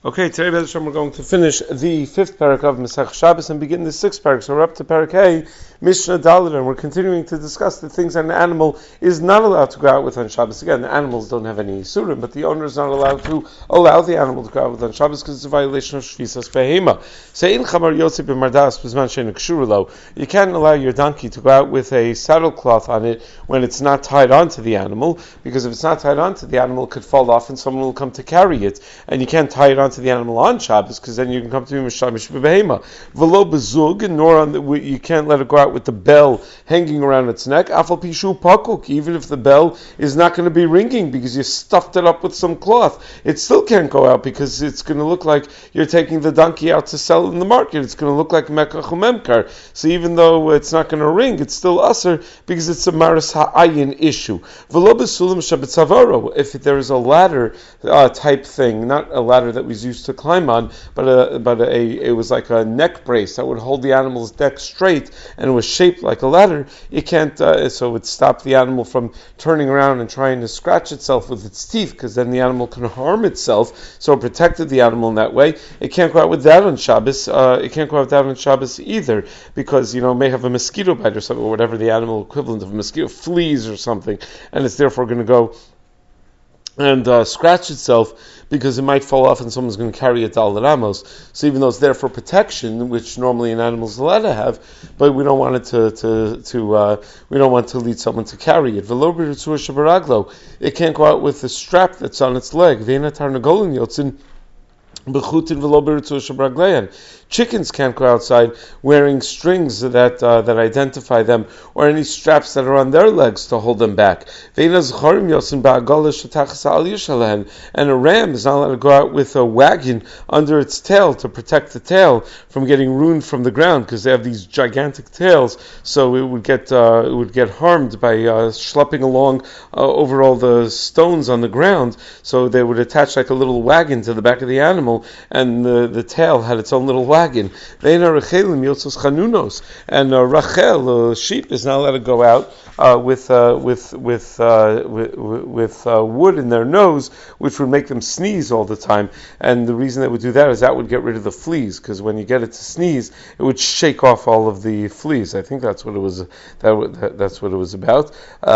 Okay, today we're going to finish the fifth parak of Masech Shabbos and begin the sixth parak. So we're up to parak Hey, Mishnah Dalet, and we're continuing to discuss the things that an animal is not allowed to go out with on Shabbos. Again, the animals don't have any isurim, but the owner is not allowed to allow the animal to go out with on Shabbos because it's a violation of Shvisas Behema. Say in Chamar Yotze b'Mardas b'Zman she'ein kshura lo. You can't allow your donkey to go out with a saddle cloth on it when it's not tied onto the animal, because if it's not tied onto the animal, it could fall off and someone will come to carry it, and you can't tie it onto the animal on Shabbos, because then you can come to me Mishamish b'Behema. V'lo bezug, nor on the, you can't let it go out with the bell hanging around its neck. Afal pishu pakuk, even if the bell is not going to be ringing because you stuffed it up with some cloth, it still can't go out because it's going to look like you're taking the donkey out to sell in the market. It's going to look like mekach umemkar. So even though it's not going to ring, it's still usher because it's a maris ha'ayin issue. V'lo besulim shabetzavaro, if there is a ladder type thing, not a ladder that was used to climb on, but it was like a neck brace that would hold the animal's neck straight, and it was shaped like a ladder. You can't, so it would stop the animal from turning around and trying to scratch itself with its teeth, because then the animal can harm itself. So it protected the animal in that way. It can't go out with that on Shabbos. It can't go out with that on Shabbos either, because it may have a mosquito bite or something, or whatever the animal equivalent of a mosquito, fleas or something, and it's therefore going to go and scratch itself because it might fall off and someone's going to carry it to Al Ramos. So even though it's there for protection, which normally an animal is allowed to have, but we don't want it we don't want to lead someone to carry it. It can't go out with the strap that's on its leg. Chickens can't go outside wearing strings that identify them, or any straps that are on their legs to hold them back. And a ram is not allowed to go out with a wagon under its tail to protect the tail from getting ruined from the ground, because they have these gigantic tails. So it would get harmed by schlepping along over all the stones on the ground. So they would attach like a little wagon to the back of the animal, and the tail had its own little wagon. And Rachel, sheep, is not allowed to go out with wood in their nose, which would make them sneeze all the time. And the reason they would do that is that would get rid of the fleas, because when you get it to sneeze, it would shake off all of the fleas. I think that's what it was. That's what it was about.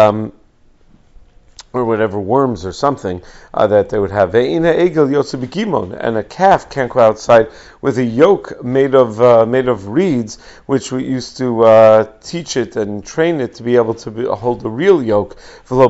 Or whatever, worms or something that they would have. And a calf can't go outside with a yoke made of reeds, which we used to teach it and train it to be able to hold a real yoke. And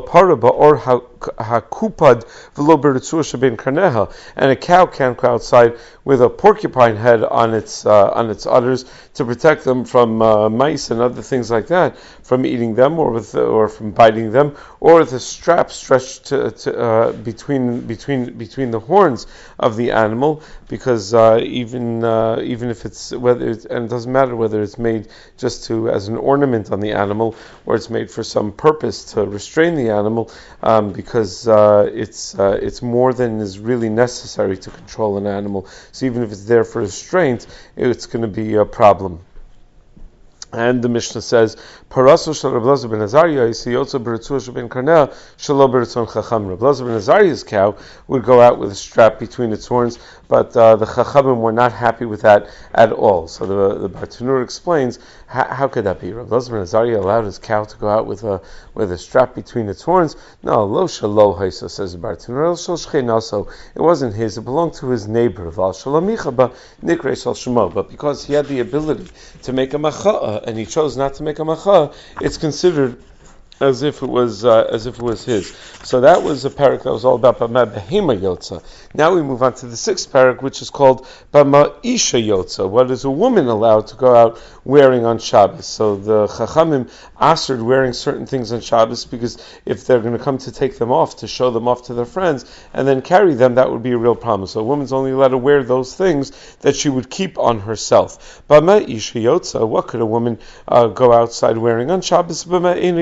a cow can't go outside with a porcupine head on its udders to protect them from mice and other things like that from eating them, or from biting them, or with a strap stretched to between the horns of the animal, because even if it's and it doesn't matter whether it's made just as an ornament on the animal, or it's made for some purpose to restrain the animal, because it's more than is really necessary to control an animal. So even if it's there for restraint, it's going to be a problem. And the Mishnah says, "Paraso shel Reb Elazar ben Azariah yisiyotza b'ritzua sheben karneh shelo b'ritzon chacham." Reb Elazar ben Azariah's cow would go out with a strap between its horns, but the chachamim were not happy with that at all. So the Bartanur explains, how could that be? Reb Elazar ben Azariah allowed his cow to go out with a strap between its horns? No, lo shelo haisa, says the Bartanur. El shel shcheinaso, it wasn't his; it belonged to his neighbor. Val shalamicha ba nikrei shel shemo, but because he had the ability to make a macha'a, and he chose not to make a macha, it's considered as if it was his. So that was a parak that was all about Bama Behema Yotza. Now we move on to the sixth parak, which is called Bama Isha Yotza. What is a woman allowed to go out wearing on Shabbos? So the Chachamim assered wearing certain things on Shabbos, because if they're going to come to take them off, to show them off to their friends, and then carry them, that would be a real problem. So a woman's only allowed to wear those things that she would keep on herself. Bama Isha Yotza, what could a woman go outside wearing on Shabbos? Bama Ina Yotza.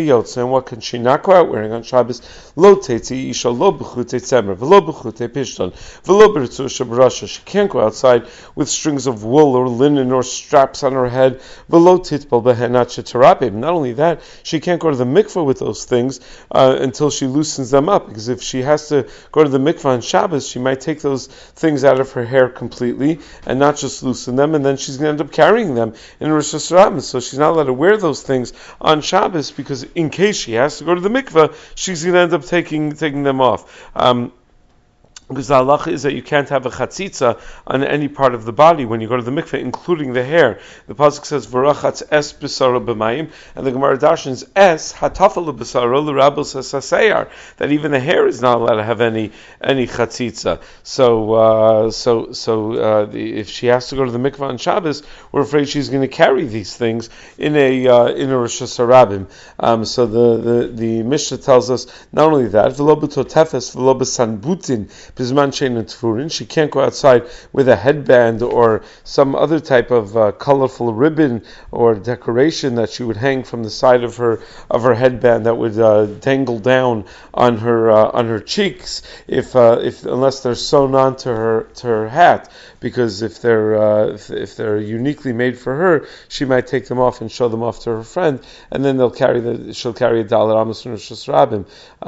and what can she not go out wearing on Shabbos? Lo tetzi isha lo b'chutei tzemer, v'lo b'chutei pishton, v'lo b'ritzua shebarasha. She can't go outside with strings of wool or linen or straps on her head. V'lo titbal behenat shetarabim. Not only that, she can't go to the mikveh with those things until she loosens them up, because if she has to go to the mikveh on Shabbos, she might take those things out of her hair completely and not just loosen them, and then she's going to end up carrying them in Rosh Hashanah. So she's not allowed to wear those things on Shabbos, because in case she has to go to the mikveh, she's going to end up taking them off. Because the halacha is that you can't have a chatzitza on any part of the body when you go to the mikveh, including the hair. The pasuk says v'rachatz es b'sara b'mayim, and the Gemara darshans es hatafel b'sara l'rabos hasasayar, that even the hair is not allowed to have any chatzitza. If she has to go to the mikveh on Shabbos, we're afraid she's going to carry these things in a Rosh Hashanah. So the Mishnah tells us not only that v'lo b'totefes v'lo b'sanbutin. She can't go outside with a headband or some other type of colorful ribbon or decoration that she would hang from the side of her headband that would dangle down on her cheeks unless they're sewn onto her hat, because if they're uniquely made for her, she might take them off and show them off to her friend, and then she'll carry a dalar amos from Rosh Hashanah.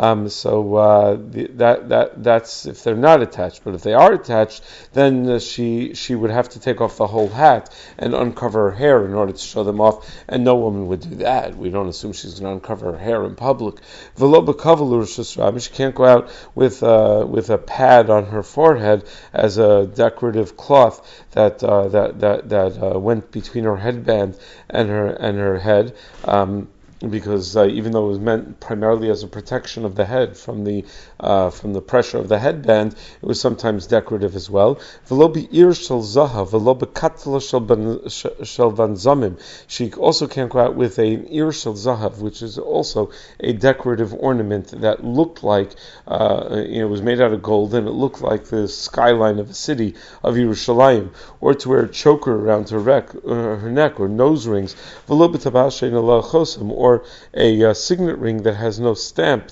That's if they're not attached. But if they are attached, then she would have to take off the whole hat and uncover her hair in order to show them off, and no woman would do that. We don't assume she's going to uncover her hair in public. She can't go out with a pad on her forehead as a decorative cloth that went between her headband and her head. Because even though it was meant primarily as a protection of the head from the pressure of the headband, it was sometimes decorative as well. She also can't go out with an ir shel zahav, which is also a decorative ornament that looked like it was made out of gold, and it looked like the skyline of a city of Yerushalayim, or to wear a choker around her neck, or nose rings, or a signet ring that has no stamp,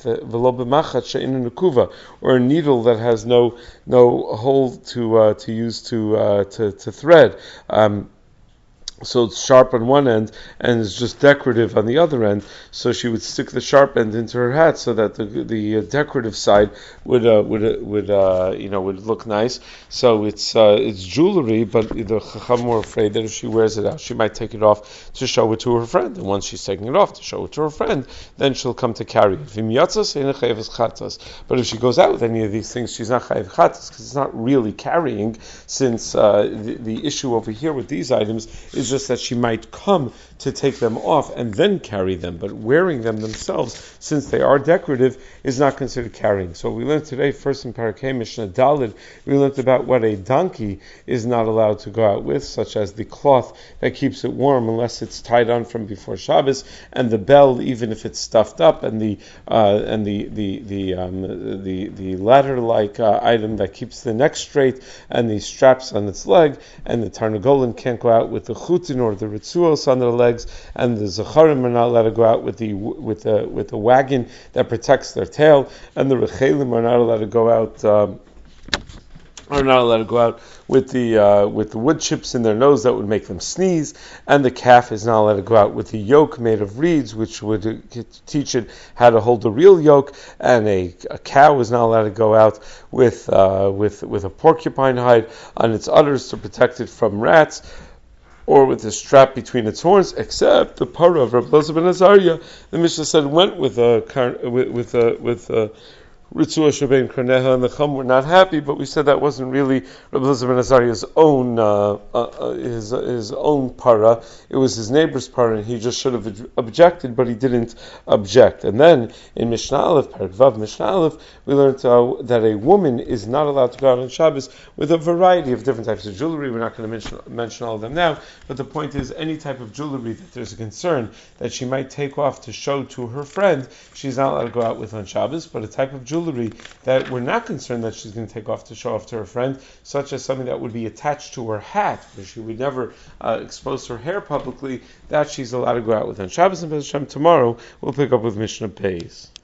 or a needle that has no hole to use to thread. So it's sharp on one end and it's just decorative on the other end. So she would stick the sharp end into her hat so that the decorative side would look nice. So it's jewelry, but the Chacham were afraid that if she wears it out, she might take it off to show it to her friend. And once she's taking it off to show it to her friend, then she'll come to carry it. But if she goes out with any of these things, she's not chayav chatas, because it's not really carrying, since the issue over here with these items is just that she might come to take them off and then carry them, but wearing them themselves, since they are decorative, is not considered carrying. So we learned today, first in Parakeh Mishnah Daled, we learned about what a donkey is not allowed to go out with, such as the cloth that keeps it warm unless it's tied on from before Shabbos, and the bell, even if it's stuffed up, and the ladder-like item that keeps the neck straight, and the straps on its leg, and the Tarnagolin can't go out with the chutin or the ritzuos on their legs, and the zacharim are not allowed to go out with the wagon that protects their tail, and the rechelim are not allowed to go out. With the wood chips in their nose that would make them sneeze, and the calf is not allowed to go out with the yoke made of reeds, which would teach it how to hold a real yoke, and a cow is not allowed to go out with a porcupine hide on its udders to protect it from rats, or with a strap between its horns, except the parah of Rabbi Elazar ben Azariah. The Mishnah said went with a Ritzua Shebein Karneha, and the Chum were not happy, but we said that wasn't really Rabbi Elazar ben Azariah's own his own para. It was his neighbor's para, and he just should have objected, but he didn't object. And then in Mishnah Aleph, Perek Vav Mishnah Aleph, we learned that a woman is not allowed to go out on Shabbos with a variety of different types of jewelry. We're not going to mention all of them now, but the point is, any type of jewelry that there's a concern that she might take off to show to her friend, she's not allowed to go out with on Shabbos. But a type of jewelry jewelry that we're not concerned that she's going to take off to show off to her friend, such as something that would be attached to her hat, where she would never expose her hair publicly, that she's allowed to go out with on Shabbos. And Hashem, tomorrow we'll pick up with Mishnah Beis.